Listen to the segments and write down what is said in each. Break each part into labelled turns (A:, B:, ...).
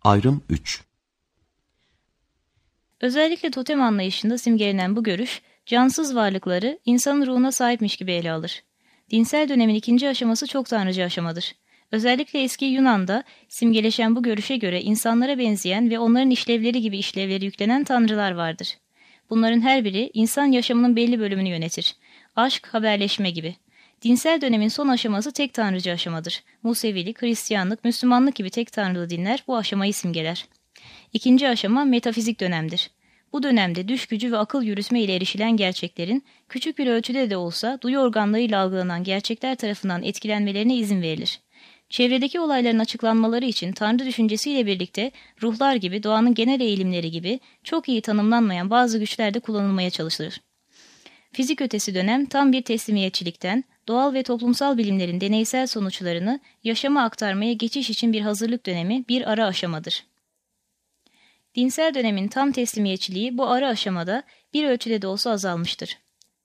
A: Ayrım 3.
B: Özellikle totem anlayışında simgelenen bu görüş, cansız varlıkları insanın ruhuna sahipmiş gibi ele alır. Dinsel dönemin ikinci aşaması çok tanrıcı aşamadır. Özellikle eski Yunan'da simgeleşen bu görüşe göre insanlara benzeyen ve onların işlevleri gibi işlevleri yüklenen tanrılar vardır. Bunların her biri insan yaşamının belli bölümünü yönetir. Aşk, haberleşme gibi. Dinsel dönemin son aşaması tek tanrıcı aşamadır. Musevilik, Hristiyanlık, Müslümanlık gibi tek tanrılı dinler bu aşamayı simgeler. İkinci aşama metafizik dönemdir. Bu dönemde düş gücü ve akıl yürütme ile erişilen gerçeklerin küçük bir ölçüde de olsa duyu organlarıyla algılanan gerçekler tarafından etkilenmelerine izin verilir. Çevredeki olayların açıklanmaları için tanrı düşüncesiyle birlikte ruhlar gibi doğanın genel eğilimleri gibi çok iyi tanımlanmayan bazı güçler de kullanılmaya çalışılır. Fizik ötesi dönem tam bir teslimiyetçilikten, doğal ve toplumsal bilimlerin deneysel sonuçlarını yaşama aktarmaya geçiş için bir hazırlık dönemi, bir ara aşamadır. Dinsel dönemin tam teslimiyetçiliği bu ara aşamada bir ölçüde de olsa azalmıştır.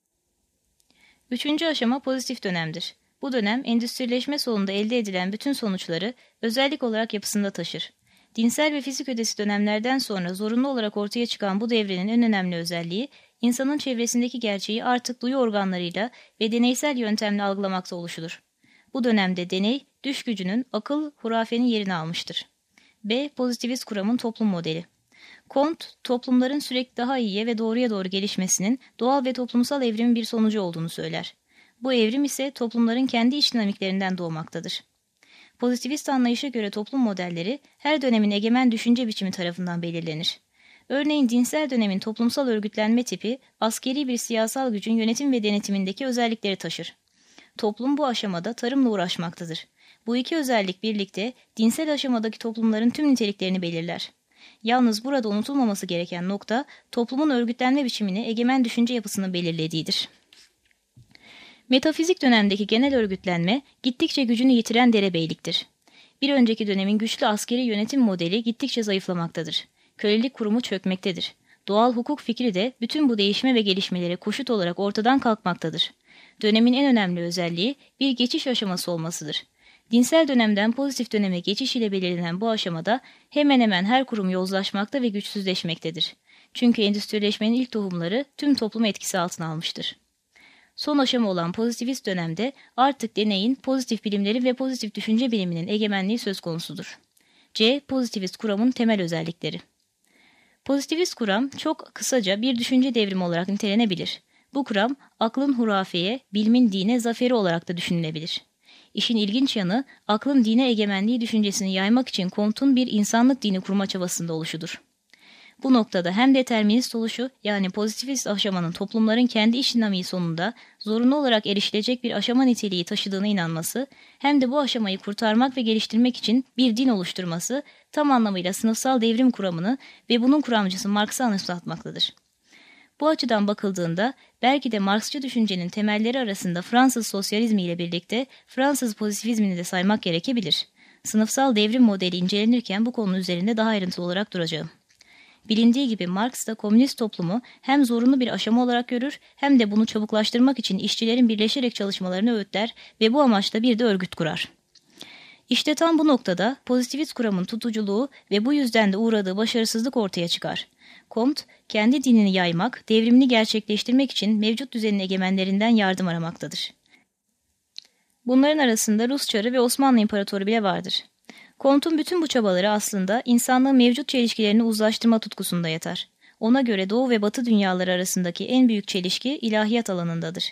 B: Üçüncü aşama pozitif dönemdir. Bu dönem endüstrileşme solunda elde edilen bütün sonuçları özellik olarak yapısında taşır. Dinsel ve fizik ötesi dönemlerden sonra zorunlu olarak ortaya çıkan bu devrenin en önemli özelliği, insanın çevresindeki gerçeği artık duyu organlarıyla ve deneysel yöntemle algılamakta oluşudur. Bu dönemde deney, düş gücünün akıl, hurafenin yerini almıştır. B. Pozitivist kuramın toplum modeli. Comte, toplumların sürekli daha iyiye ve doğruya doğru gelişmesinin doğal ve toplumsal evrimin bir sonucu olduğunu söyler. Bu evrim ise toplumların kendi iç dinamiklerinden doğmaktadır. Pozitivist anlayışa göre toplum modelleri her dönemin egemen düşünce biçimi tarafından belirlenir. Örneğin dinsel dönemin toplumsal örgütlenme tipi, askeri bir siyasal gücün yönetim ve denetimindeki özellikleri taşır. Toplum bu aşamada tarımla uğraşmaktadır. Bu iki özellik birlikte dinsel aşamadaki toplumların tüm niteliklerini belirler. Yalnız burada unutulmaması gereken nokta, toplumun örgütlenme biçimini egemen düşünce yapısının belirlediğidir. Metafizik dönemdeki genel örgütlenme, gittikçe gücünü yitiren derebeyliktir. Bir önceki dönemin güçlü askeri yönetim modeli gittikçe zayıflamaktadır. Kölelik kurumu çökmektedir. Doğal hukuk fikri de bütün bu değişme ve gelişmelere koşut olarak ortadan kalkmaktadır. Dönemin en önemli özelliği bir geçiş aşaması olmasıdır. Dinsel dönemden pozitif döneme geçiş ile belirlenen bu aşamada hemen hemen her kurum yozlaşmakta ve güçsüzleşmektedir. Çünkü endüstrileşmenin ilk tohumları tüm toplumu etkisi altına almıştır. Son aşama olan pozitivist dönemde artık deneyin, pozitif bilimleri ve pozitif düşünce biliminin egemenliği söz konusudur. C. Pozitivist kuramın temel özellikleri. Pozitivist kuram çok kısaca bir düşünce devrimi olarak nitelenebilir. Bu kuram aklın hurafeye, bilimin dine zaferi olarak da düşünülebilir. İşin ilginç yanı, aklın dine egemenliği düşüncesini yaymak için Comte'un bir insanlık dini kurma çabasında oluşudur. Bu noktada hem determinist oluşu, yani pozitivist aşamanın toplumların kendi iç dinamiği sonunda zorunlu olarak erişilecek bir aşama niteliği taşıdığına inanması, hem de bu aşamayı kurtarmak ve geliştirmek için bir din oluşturması tam anlamıyla sınıfsal devrim kuramını ve bunun kuramcısı Marx'ı anımsatmaktadır. Bu açıdan bakıldığında belki de Marksçı düşüncenin temelleri arasında Fransız sosyalizmi ile birlikte Fransız pozitivizmini de saymak gerekebilir. Sınıfsal devrim modeli incelenirken bu konu üzerinde daha ayrıntılı olarak duracağım. Bilindiği gibi Marx da komünist toplumu hem zorunlu bir aşama olarak görür hem de bunu çabuklaştırmak için işçilerin birleşerek çalışmalarını öğütler ve bu amaçla bir de örgüt kurar. İşte tam bu noktada pozitivist kuramın tutuculuğu ve bu yüzden de uğradığı başarısızlık ortaya çıkar. Comte, kendi dinini yaymak, devrimini gerçekleştirmek için mevcut düzenin egemenlerinden yardım aramaktadır. Bunların arasında Rus Çarı ve Osmanlı İmparatoru bile vardır. Comte'un bütün bu çabaları aslında insanlığın mevcut çelişkilerini uzlaştırma tutkusunda yatar. Ona göre Doğu ve Batı dünyaları arasındaki en büyük çelişki ilahiyat alanındadır.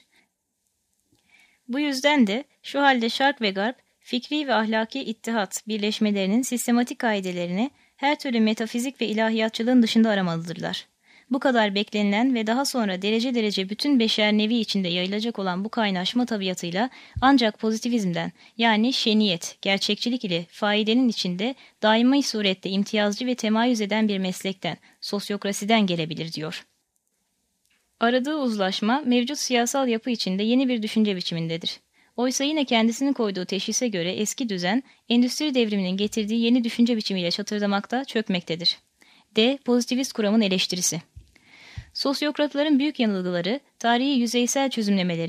B: Bu yüzden de şu halde Şark ve Garp, fikri ve ahlaki ittihat birleşmelerinin sistematik kaidelerini her türlü metafizik ve ilahiyatçılığın dışında aramalıdırlar. Bu kadar beklenilen ve daha sonra derece derece bütün beşer nevi içinde yayılacak olan bu kaynaşma tabiatıyla ancak pozitivizmden, yani şeniyet, gerçekçilik ile faidenin içinde daimi surette imtiyazcı ve temayüz eden bir meslekten, sosyokrasiden gelebilir diyor. Aradığı uzlaşma mevcut siyasal yapı içinde yeni bir düşünce biçimindedir. Oysa yine kendisinin koyduğu teşhise göre eski düzen, endüstri devriminin getirdiği yeni düşünce biçimiyle çatırdamakta, çökmektedir. D. Pozitivist kuramın eleştirisi. Sosyokratların büyük yanılgıları, tarihi yüzeysel çözümlemelerinde,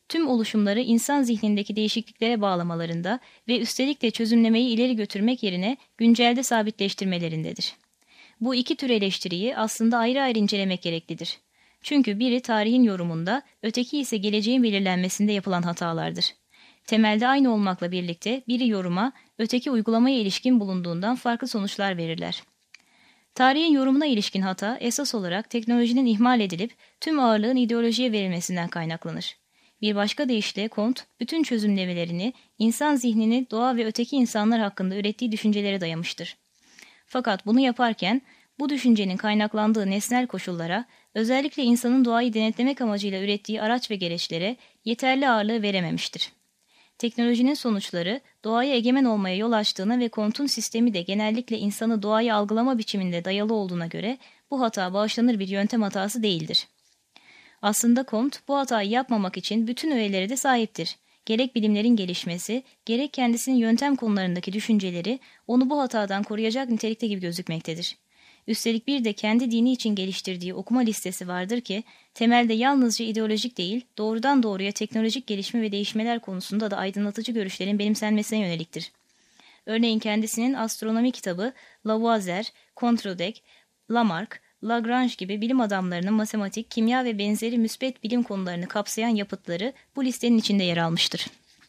B: tüm oluşumları insan zihnindeki değişikliklere bağlamalarında ve üstelik de çözümlemeyi ileri götürmek yerine güncelde sabitleştirmelerindedir. Bu iki tür eleştiriyi aslında ayrı ayrı incelemek gereklidir. Çünkü biri tarihin yorumunda, öteki ise geleceğin belirlenmesinde yapılan hatalardır. Temelde aynı olmakla birlikte biri yoruma, öteki uygulamaya ilişkin bulunduğundan farklı sonuçlar verirler. Tarihin yorumuna ilişkin hata esas olarak teknolojinin ihmal edilip tüm ağırlığın ideolojiye verilmesinden kaynaklanır. Bir başka deyişle Comte, bütün çözümlemelerini insan zihnini doğa ve öteki insanlar hakkında ürettiği düşüncelere dayamıştır. Fakat bunu yaparken bu düşüncenin kaynaklandığı nesnel koşullara, özellikle insanın doğayı denetlemek amacıyla ürettiği araç ve gereçlere yeterli ağırlığı verememiştir. Teknolojinin sonuçları doğaya egemen olmaya yol açtığına ve Comte'un sistemi de genellikle insanı doğayı algılama biçiminde dayalı olduğuna göre bu hata bağışlanır bir yöntem hatası değildir. Aslında Comte bu hatayı yapmamak için bütün öğeleri de sahiptir. Gerek bilimlerin gelişmesi, gerek kendisinin yöntem konularındaki düşünceleri onu bu hatadan koruyacak nitelikte gibi gözükmektedir. Üstelik bir de kendi dini için geliştirdiği okuma listesi vardır ki, temelde yalnızca ideolojik değil, doğrudan doğruya teknolojik gelişme ve değişmeler konusunda da aydınlatıcı görüşlerin benimsenmesine yöneliktir. Örneğin kendisinin astronomi kitabı Lavoisier, Contredec, Lamarck, Lagrange gibi bilim adamlarının matematik, kimya ve benzeri müspet bilim konularını kapsayan yapıtları bu listenin içinde yer almıştır.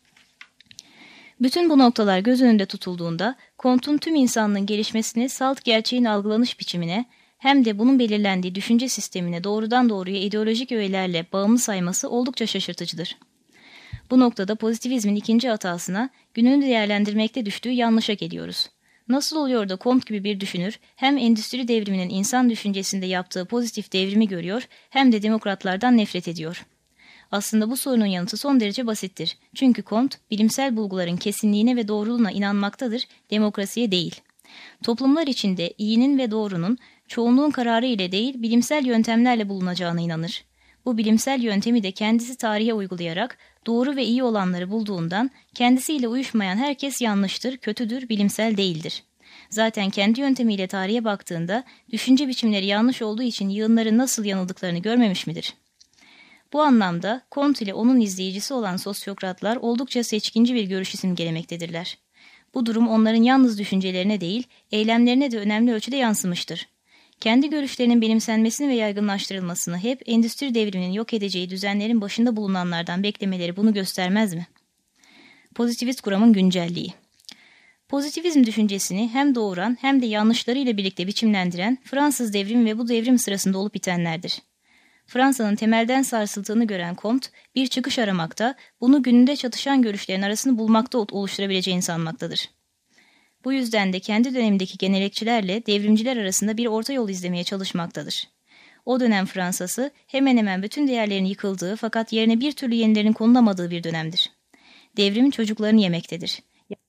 B: Bütün bu noktalar göz önünde tutulduğunda, Comte'un tüm insanlığın gelişmesini salt gerçeğin algılanış biçimine, hem de bunun belirlendiği düşünce sistemine doğrudan doğruya ideolojik öğelerle bağımlı sayması oldukça şaşırtıcıdır. Bu noktada pozitivizmin ikinci hatasına, gününü değerlendirmekte düştüğü yanlışa geliyoruz. Nasıl oluyor da Comte gibi bir düşünür, hem endüstri devriminin insan düşüncesinde yaptığı pozitif devrimi görüyor, hem de demokratlardan nefret ediyor? Aslında bu sorunun yanıtı son derece basittir. Çünkü Comte, bilimsel bulguların kesinliğine ve doğruluğuna inanmaktadır, demokrasiye değil. Toplumlar içinde iyinin ve doğrunun, çoğunluğun kararı ile değil, bilimsel yöntemlerle bulunacağına inanır. Bu bilimsel yöntemi de kendisi tarihe uygulayarak, doğru ve iyi olanları bulduğundan, kendisiyle uyuşmayan herkes yanlıştır, kötüdür, bilimsel değildir. Zaten kendi yöntemiyle tarihe baktığında, düşünce biçimleri yanlış olduğu için yığınların nasıl yanıldıklarını görmemiş midir? Bu anlamda Comte ile onun izleyicisi olan sosyokratlar oldukça seçkinci bir görüşü simgelemektedirler. Bu durum onların yalnız düşüncelerine değil, eylemlerine de önemli ölçüde yansımıştır. Kendi görüşlerinin benimsenmesini ve yaygınlaştırılmasını hep endüstri devriminin yok edeceği düzenlerin başında bulunanlardan beklemeleri bunu göstermez mi? Pozitivist kuramın güncelliği. Pozitivizm düşüncesini hem doğuran hem de yanlışlarıyla birlikte biçimlendiren Fransız devrimi ve bu devrim sırasında olup bitenlerdir. Fransa'nın temelden sarsıldığını gören Comte, bir çıkış aramakta, bunu gününde çatışan görüşlerin arasını bulmakta oluşturabileceğini sanmaktadır. Bu yüzden de kendi dönemindeki gelenekçilerle devrimciler arasında bir orta yol izlemeye çalışmaktadır. O dönem Fransa'sı hemen hemen bütün değerlerin yıkıldığı fakat yerine bir türlü yenilerin konulamadığı bir dönemdir. Devrim çocuklarını yemektedir.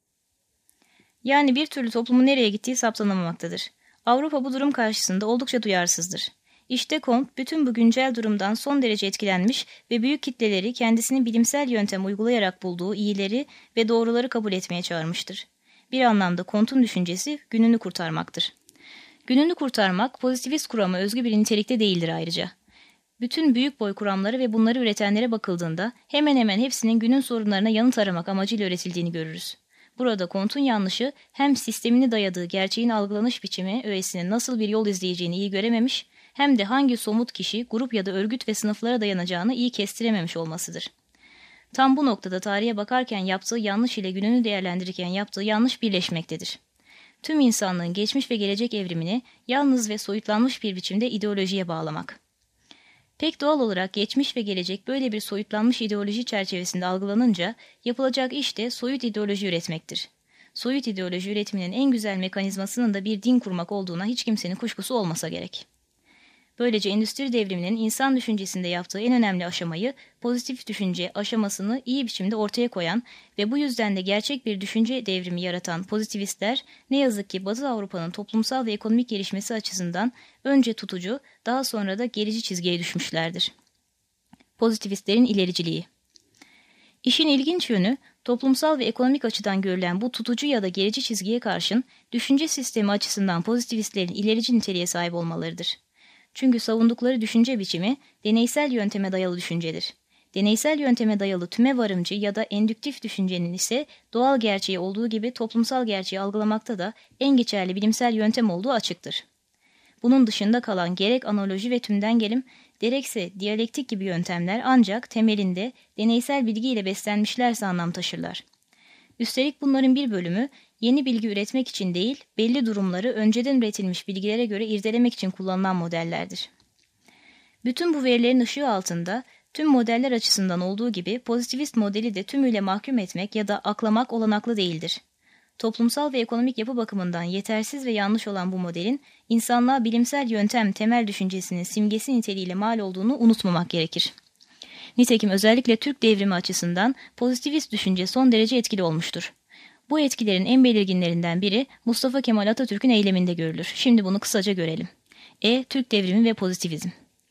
B: Yani bir türlü toplumun nereye gittiği saptanamamaktadır. Avrupa bu durum karşısında oldukça duyarsızdır. İşte Comte bütün bu güncel durumdan son derece etkilenmiş ve büyük kitleleri kendisinin bilimsel yöntem uygulayarak bulduğu iyileri ve doğruları kabul etmeye çağırmıştır. Bir anlamda Comte'un düşüncesi gününü kurtarmaktır. Gününü kurtarmak pozitivist kurama özgü bir nitelikte değildir ayrıca. Bütün büyük boy kuramları ve bunları üretenlere bakıldığında hemen hemen hepsinin günün sorunlarına yanıt aramak amacıyla üretildiğini görürüz. Burada Comte'un yanlışı hem sistemini dayadığı gerçeğin algılanış biçimi öğesinin nasıl bir yol izleyeceğini iyi görememiş, hem de hangi somut kişi, grup ya da örgüt ve sınıflara dayanacağını iyi kestirememiş olmasıdır. Tam bu noktada tarihe bakarken yaptığı yanlış ile gününü değerlendirirken yaptığı yanlış birleşmektedir. Tüm insanlığın geçmiş ve gelecek evrimini yalnız ve soyutlanmış bir biçimde ideolojiye bağlamak. Pek doğal olarak geçmiş ve gelecek böyle bir soyutlanmış ideoloji çerçevesinde algılanınca yapılacak iş de soyut ideoloji üretmektir. Soyut ideoloji üretiminin en güzel mekanizmasının da bir din kurmak olduğuna hiç kimsenin kuşkusu olmasa gerek. Böylece endüstri devriminin insan düşüncesinde yaptığı en önemli aşamayı, pozitif düşünce aşamasını iyi biçimde ortaya koyan ve bu yüzden de gerçek bir düşünce devrimi yaratan pozitivistler, ne yazık ki Batı Avrupa'nın toplumsal ve ekonomik gelişmesi açısından önce tutucu, daha sonra da gerici çizgiye düşmüşlerdir. Pozitivistlerin ilericiliği. İşin ilginç yönü, toplumsal ve ekonomik açıdan görülen bu tutucu ya da gerici çizgiye karşın, düşünce sistemi açısından pozitivistlerin ilerici niteliğe sahip olmalarıdır. Çünkü savundukları düşünce biçimi deneysel yönteme dayalı düşüncedir. Deneysel yönteme dayalı tümevarımcı ya da endüktif düşüncenin ise doğal gerçeği olduğu gibi toplumsal gerçeği algılamakta da en geçerli bilimsel yöntem olduğu açıktır. Bunun dışında kalan gerek analoji ve tümden gelim, gerekse diyalektik gibi yöntemler ancak temelinde deneysel bilgiyle beslenmişlerse anlam taşırlar. Üstelik bunların bir bölümü yeni bilgi üretmek için değil, belli durumları önceden üretilmiş bilgilere göre irdelemek için kullanılan modellerdir. Bütün bu verilerin ışığı altında tüm modeller açısından olduğu gibi pozitivist modeli de tümüyle mahkum etmek ya da aklamak olanaklı değildir. Toplumsal ve ekonomik yapı bakımından yetersiz ve yanlış olan bu modelin insanlığa bilimsel yöntem temel düşüncesinin simgesi niteliğiyle mal olduğunu unutmamak gerekir. Nitekim özellikle Türk devrimi açısından pozitivist düşünce son derece etkili olmuştur. Bu etkilerin en belirginlerinden biri Mustafa Kemal Atatürk'ün eyleminde görülür. Şimdi bunu kısaca görelim. Türk devrimi ve pozitivizm.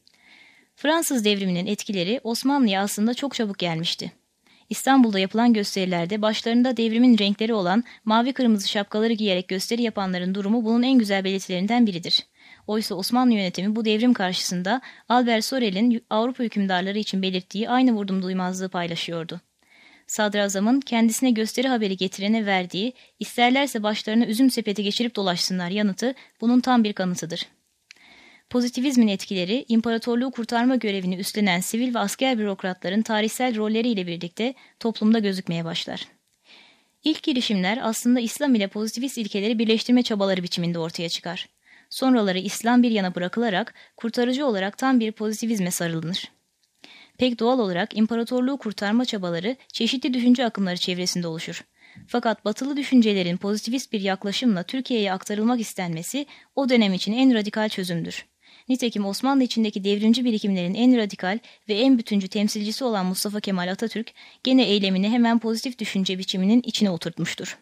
B: Fransız devriminin etkileri Osmanlı'ya aslında çok çabuk gelmişti. İstanbul'da yapılan gösterilerde başlarında devrimin renkleri olan mavi kırmızı şapkaları giyerek gösteri yapanların durumu bunun en güzel belirtilerinden biridir. Oysa Osmanlı yönetimi bu devrim karşısında Albert Sorel'in Avrupa hükümdarları için belirttiği aynı vurdumduymazlığı paylaşıyordu. Sadrazamın kendisine gösteri haberi getirene verdiği, isterlerse başlarına üzüm sepeti geçirip dolaşsınlar yanıtı bunun tam bir kanıtıdır. Pozitivizmin etkileri, imparatorluğu kurtarma görevini üstlenen sivil ve asker bürokratların tarihsel rolleriyle birlikte toplumda gözükmeye başlar. İlk girişimler aslında İslam ile pozitivist ilkeleri birleştirme çabaları biçiminde ortaya çıkar. Sonraları İslam bir yana bırakılarak kurtarıcı olarak tam bir pozitivizme sarılınır. Pek doğal olarak imparatorluğu kurtarma çabaları çeşitli düşünce akımları çevresinde oluşur. Fakat batılı düşüncelerin pozitivist bir yaklaşımla Türkiye'ye aktarılmak istenmesi o dönem için en radikal çözümdür. Nitekim Osmanlı içindeki devrimci birikimlerin en radikal ve en bütüncü temsilcisi olan Mustafa Kemal Atatürk, gene eylemini hemen pozitif düşünce biçiminin içine oturtmuştur.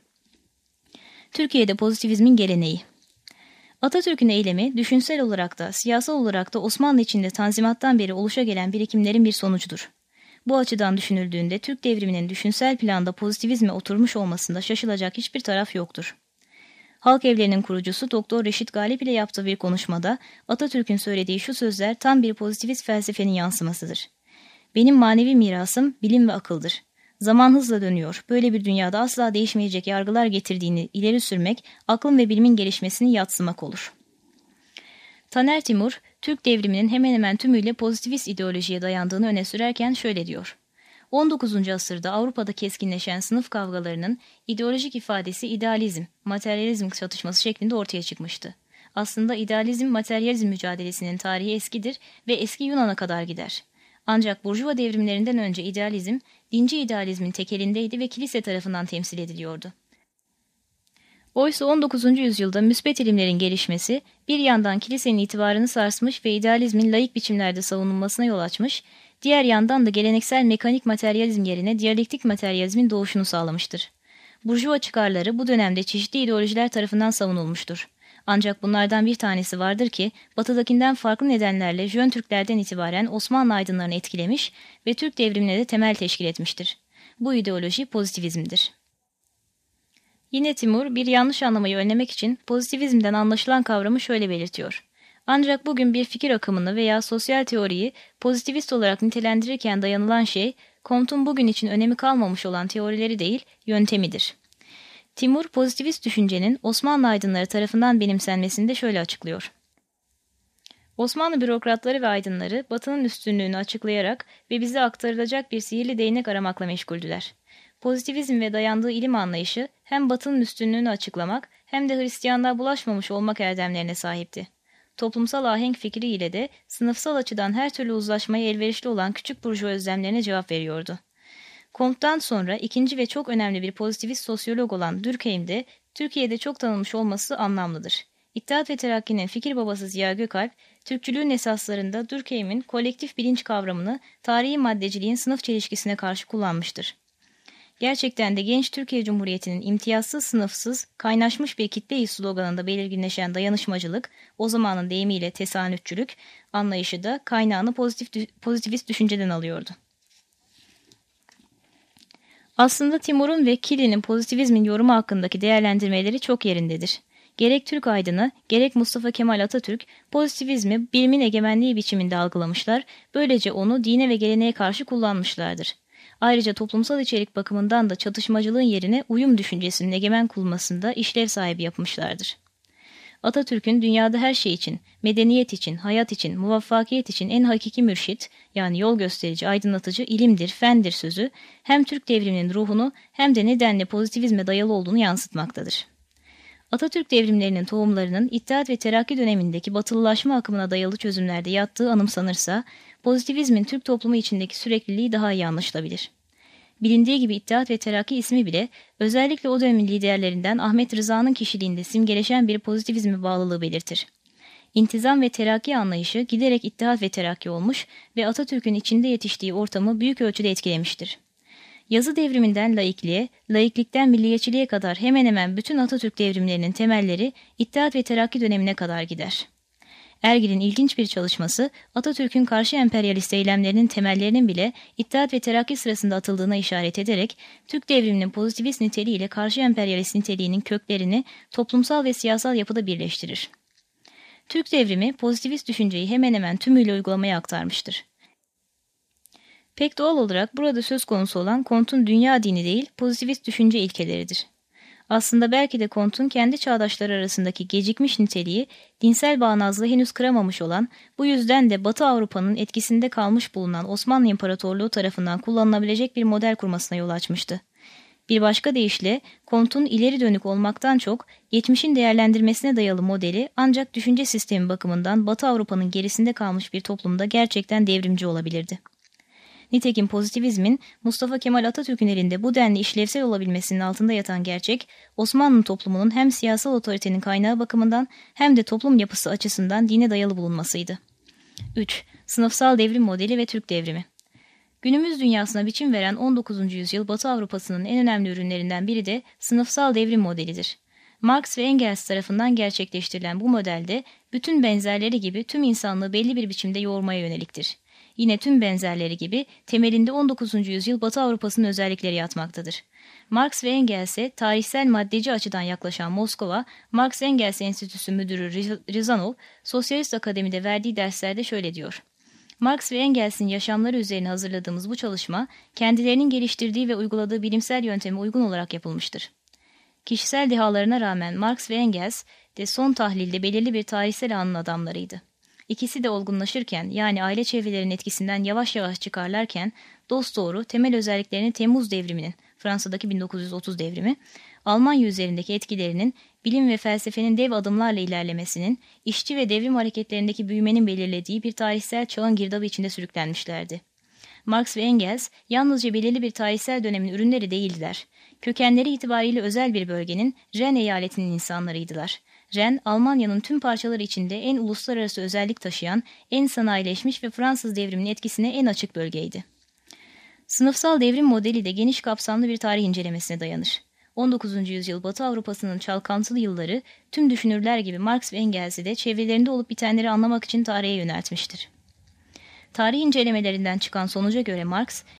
B: Türkiye'de pozitivizmin geleneği. Atatürk'ün eylemi, düşünsel olarak da, siyasal olarak da Osmanlı içinde Tanzimat'tan beri oluşa gelen birikimlerin bir sonucudur. Bu açıdan düşünüldüğünde Türk devriminin düşünsel planda pozitivizme oturmuş olmasında şaşılacak hiçbir taraf yoktur. Halk Evleri'nin kurucusu Doktor Reşit Galip ile yaptığı bir konuşmada Atatürk'ün söylediği şu sözler tam bir pozitivist felsefenin yansımasıdır. Benim manevi mirasım bilim ve akıldır. Zaman hızla dönüyor. Böyle bir dünyada asla değişmeyecek yargılar getirdiğini ileri sürmek, aklın ve bilimin gelişmesini yadsımak olur. Taner Timur, Türk devriminin hemen hemen tümüyle pozitivist ideolojiye dayandığını öne sürerken şöyle diyor. 19. asırda Avrupa'da keskinleşen sınıf kavgalarının ideolojik ifadesi idealizm, materyalizm çatışması şeklinde ortaya çıkmıştı. Aslında idealizm-materyalizm mücadelesinin tarihi eskidir ve eski Yunan'a kadar gider. Ancak Burjuva devrimlerinden önce idealizm, dinci idealizmin tekelindeydi ve kilise tarafından temsil ediliyordu. Oysa 19. yüzyılda müsbet ilimlerin gelişmesi, bir yandan kilisenin itibarını sarsmış ve idealizmin laik biçimlerde savunulmasına yol açmış, diğer yandan da geleneksel mekanik materyalizm yerine diyalektik materyalizmin doğuşunu sağlamıştır. Burjuva çıkarları bu dönemde çeşitli ideolojiler tarafından savunulmuştur. Ancak bunlardan bir tanesi vardır ki, batıdakinden farklı nedenlerle Jön Türklerden itibaren Osmanlı aydınlarını etkilemiş ve Türk devrimine de temel teşkil etmiştir. Bu ideoloji pozitivizmdir. Yine Timur, bir yanlış anlamayı önlemek için pozitivizmden anlaşılan kavramı şöyle belirtiyor. Ancak bugün bir fikir akımını veya sosyal teoriyi pozitivist olarak nitelendirirken dayanılan şey, Comte'un bugün için önemi kalmamış olan teorileri değil, yöntemidir. Timur, pozitivist düşüncenin Osmanlı aydınları tarafından benimsenmesini de şöyle açıklıyor. Osmanlı bürokratları ve aydınları Batı'nın üstünlüğünü açıklayarak ve bize aktarılacak bir sihirli değnek aramakla meşguldüler. Pozitivizm ve dayandığı ilim anlayışı hem Batı'nın üstünlüğünü açıklamak hem de Hristiyanlığa bulaşmamış olmak erdemlerine sahipti. Toplumsal ahenk fikriyle de sınıfsal açıdan her türlü uzlaşmaya elverişli olan küçük burjuva özlemlerine cevap veriyordu. Comte'dan sonra ikinci ve çok önemli bir pozitivist sosyolog olan Durkheim de Türkiye'de çok tanınmış olması anlamlıdır. İttihat ve Terakki'nin fikir babası Ziya Gökalp, Türkçülüğün esaslarında Durkheim'in kolektif bilinç kavramını tarihi maddeciliğin sınıf çelişkisine karşı kullanmıştır. Gerçekten de genç Türkiye Cumhuriyeti'nin imtiyazsız, sınıfsız, kaynaşmış bir kitle sloganında belirginleşen dayanışmacılık, o zamanın deyimiyle tesanütçülük anlayışı da kaynağını pozitivist düşünceden alıyordu. Aslında Timur'un ve Killy'nin pozitivizmin yorumu hakkındaki değerlendirmeleri çok yerindedir. gerek Türk aydını, gerek Mustafa Kemal Atatürk pozitivizmi bilimin egemenliği biçiminde algılamışlar, böylece onu dine ve geleneğe karşı kullanmışlardır. Ayrıca toplumsal içerik bakımından da çatışmacılığın yerine uyum düşüncesinin egemen kılmasında işlev sahibi yapmışlardır. Atatürk'ün dünyada her şey için, medeniyet için, hayat için, muvaffakiyet için en hakiki mürşit, yani yol gösterici, aydınlatıcı ilimdir, fendir sözü, hem Türk devriminin ruhunu hem de nedenle pozitivizme dayalı olduğunu yansıtmaktadır. Atatürk devrimlerinin tohumlarının İttihat ve Terakki dönemindeki batılılaşma akımına dayalı çözümlerde yattığı anımsanırsa, pozitivizmin Türk toplumu içindeki sürekliliği daha iyi anlaşılabilir. Bilindiği gibi İttihat ve Terakki ismi bile özellikle o dönemin liderlerinden Ahmet Rıza'nın kişiliğinde simgeleşen bir pozitivizme bağlılığı belirtir. İntizam ve terakki anlayışı giderek İttihat ve Terakki olmuş ve Atatürk'ün içinde yetiştiği ortamı büyük ölçüde etkilemiştir. Yazı devriminden laikliğe, laiklikten milliyetçiliğe kadar hemen hemen bütün Atatürk devrimlerinin temelleri İttihat ve Terakki dönemine kadar gider. Ergil'in ilginç bir çalışması, Atatürk'ün karşı emperyalist eylemlerinin temellerinin bile İttihat ve Terakki sırasında atıldığına işaret ederek, Türk devriminin pozitivist niteliği ile karşı emperyalist niteliğinin köklerini toplumsal ve siyasal yapıda birleştirir. Türk devrimi pozitivist düşünceyi hemen hemen tümüyle uygulamaya aktarmıştır. Pek doğal olarak burada söz konusu olan Comte'un dünya dini değil, pozitivist düşünce ilkeleridir. Aslında belki de Comte'un kendi çağdaşları arasındaki gecikmiş niteliği, dinsel bağnazlığı henüz kıramamış olan, bu yüzden de Batı Avrupa'nın etkisinde kalmış bulunan Osmanlı İmparatorluğu tarafından kullanılabilecek bir model kurmasına yol açmıştı. Bir başka deyişle, Comte'un ileri dönük olmaktan çok, geçmişin değerlendirmesine dayalı modeli ancak düşünce sistemi bakımından Batı Avrupa'nın gerisinde kalmış bir toplumda gerçekten devrimci olabilirdi. Nitekim pozitivizmin Mustafa Kemal Atatürk'ün elinde bu denli işlevsel olabilmesinin altında yatan gerçek, Osmanlı toplumunun hem siyasal otoritenin kaynağı bakımından hem de toplum yapısı açısından dine dayalı bulunmasıydı. 3. Sınıfsal devrim modeli ve Türk devrimi. Günümüz dünyasına biçim veren 19. yüzyıl Batı Avrupa'sının en önemli ürünlerinden biri de sınıfsal devrim modelidir. Marx ve Engels tarafından gerçekleştirilen bu modelde bütün benzerleri gibi tüm insanlığı belli bir biçimde yoğurmaya yöneliktir. Yine tüm benzerleri gibi temelinde 19. yüzyıl Batı Avrupa'sının özellikleri yatmaktadır. Marx ve Engels'e tarihsel maddeci açıdan yaklaşan Moskova, Marx-Engels Enstitüsü Müdürü Rizanov, Sosyalist Akademi'de verdiği derslerde şöyle diyor. Marx ve Engels'in yaşamları üzerine hazırladığımız bu çalışma, kendilerinin geliştirdiği ve uyguladığı bilimsel yönteme uygun olarak yapılmıştır. Kişisel dehalarına rağmen Marx ve Engels de son tahlilde belirli bir tarihsel anın adamlarıydı. İkisi de olgunlaşırken, yani aile çevrelerinin etkisinden yavaş yavaş çıkarlarken, dosdoğru temel özelliklerini Temmuz devriminin, Fransa'daki 1930 devrimi, Almanya üzerindeki etkilerinin, bilim ve felsefenin dev adımlarla ilerlemesinin, işçi ve devrim hareketlerindeki büyümenin belirlediği bir tarihsel çağın girdabı içinde sürüklenmişlerdi. Marx ve Engels, yalnızca belirli bir tarihsel dönemin ürünleri değildiler. Kökenleri itibariyle özel bir bölgenin, Ren eyaletinin insanlarıydılar. Ren, Almanya'nın tüm parçaları içinde en uluslararası özellik taşıyan, en sanayileşmiş ve Fransız devriminin etkisine en açık bölgeydi. Sınıfsal devrim modeli de geniş kapsamlı bir tarih incelemesine dayanır. 19. yüzyıl Batı Avrupa'sının çalkantılı yılları, tüm düşünürler gibi Marx ve Engels'i de çevrelerinde olup bitenleri anlamak için tarihe yöneltmiştir. Tarih incelemelerinden çıkan sonuca göre Marx,